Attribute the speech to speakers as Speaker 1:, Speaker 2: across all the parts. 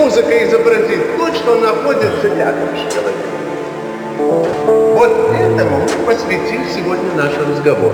Speaker 1: музыка изобразит то, что находится рядом с человеком. Вот этому мы посвятим сегодня наш разговор.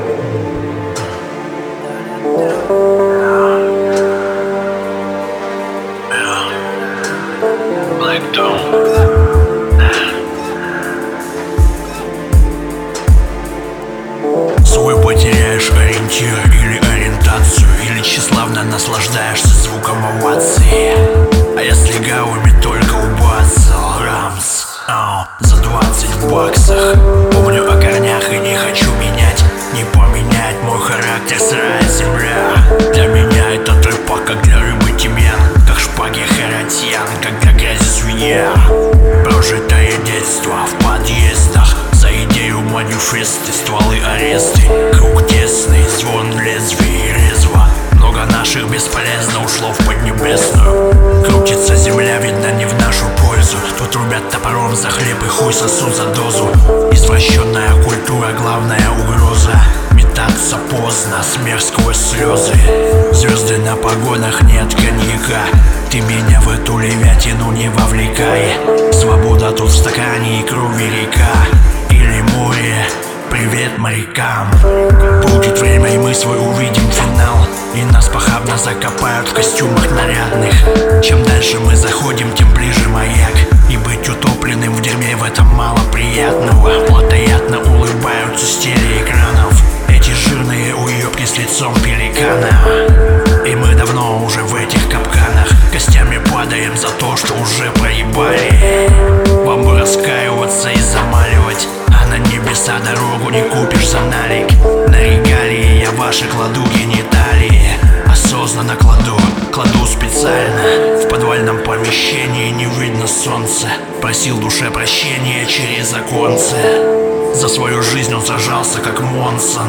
Speaker 2: Свой потеряешь ориентир или ориентацию, или тщеславно наслаждаешься звуком овации. А я с легавыми только убацал рамс за 20 баксах. Помню о корнях и не хочу менять, не поменять мой характер сырая земля. Для меня это трэпа, как для рыбы тимьян, как шпаги харатьян, как для грязи свинья. Прожитое детство в подъездах, за идею манифесты, стволы аресты. Круг тесный, звон лезвий резво. Много наших бесполезно ушло в Поднебесную. Крутится земля, видно, не в нашу пользу. Тут рубят топором за хлеб и хуй сосут за дозу. Извращенная культура, главная угроза. Метаться поздно, смех сквозь слезы. Звезды на погонах, нет коньяка. Ты меня в эту левятину не вовлекай. Свобода тут в стакане и крови река. Или море, привет морякам. Будет время, и мы свой увидим финал. И нас похабно закопают в костюмах нарядных. Чем дальше мы заходим, тем ближе маяк. И быть утопленным в дерьме, в этом мало приятного. Плотоядно улыбаются с телеэкранов эти жирные уёбки с лицом пеликана. И мы давно уже в этих капканах, костями падаем за то, что уже проебали. Вам бы раскаиваться и замаливать, а на небеса дорогу не купишь за налик. На регалии я ваши кладу гениталии. Осознанно кладу специально. В подвальном помещении не видно солнца. Просил душе прощения через оконце. За свою жизнь он сражался как Монсон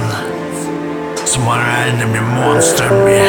Speaker 2: с моральными монстрами.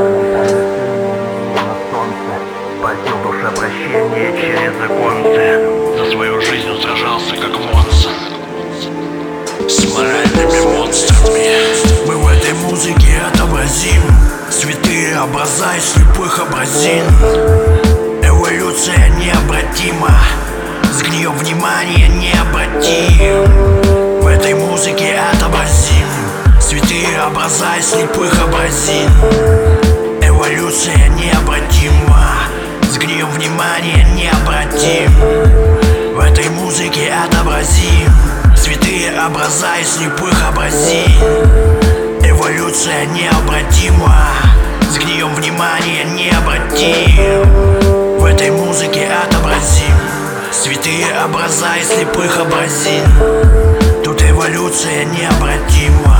Speaker 2: Просил душе прощения через оконце. За свою жизнь он сражался как Монсон с моральными монстрами. Мы в этой музыке отобразим святые образа из слепых образин. Эволюция необратима, сгнием внимание необратим. В этой музыке отобразим святые образа из слепых образин. Эволюция необратима, сгнием внимание необратим. В этой музыке отобразим святые образа из слепых образин. Эволюция необратима, сгнием внимание необратим. В этой музыке отобразим святые образа из слепых образин. Тут эволюция необратима.